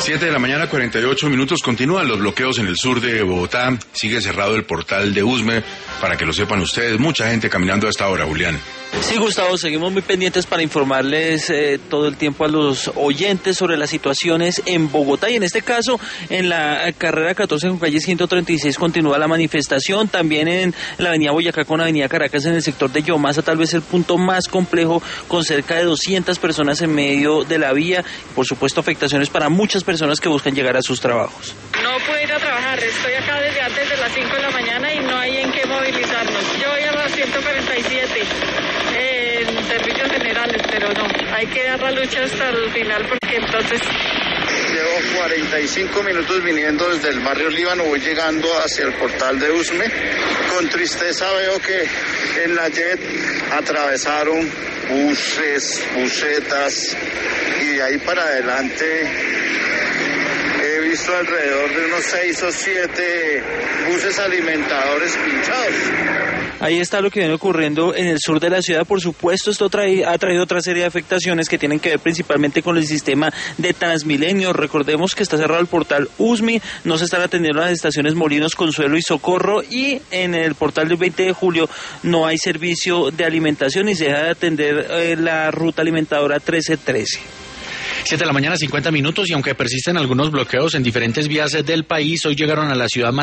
7 de la mañana, 48 minutos. Continúan los bloqueos en el sur de Bogotá. Sigue cerrado el portal de Usme, para que lo sepan ustedes. Mucha gente caminando a esta hora, Julián. Sí, Gustavo, seguimos muy pendientes para informarles todo el tiempo a los oyentes sobre las situaciones en Bogotá, y en este caso en la carrera 14 con calle 136 continúa la manifestación, también en la avenida Boyacá con avenida Caracas en el sector de Yomasa, tal vez el punto más complejo, con cerca de 200 personas en medio de la vía, y por supuesto afectaciones para muchas personas que buscan llegar a sus trabajos. No puedo ir a trabajar, estoy acá desde antes de las 5 de la mañana y no hay en qué movilizarnos. Yo voy a las 147 en servicios generales, pero no, hay que dar la lucha hasta el final porque entonces... Llevo 45 minutos viniendo desde el barrio Líbano, voy llegando hacia el portal de Usme. Con tristeza veo que en la JET atravesaron buses, busetas y de ahí para adelante he visto alrededor de unos 6 o 7 buses alimentadores pinchados. Ahí está lo que viene ocurriendo en el sur de la ciudad. Por supuesto, esto ha traído otra serie de afectaciones que tienen que ver principalmente con el sistema de Transmilenio. Recordemos que está cerrado el portal Usme, no se están atendiendo las estaciones Molinos, Consuelo y Socorro, y en el portal del 20 de julio no hay servicio de alimentación y se deja de atender la ruta alimentadora 1313. 7 de la mañana, 50 minutos, y aunque persisten algunos bloqueos en diferentes vías del país, hoy llegaron a la ciudad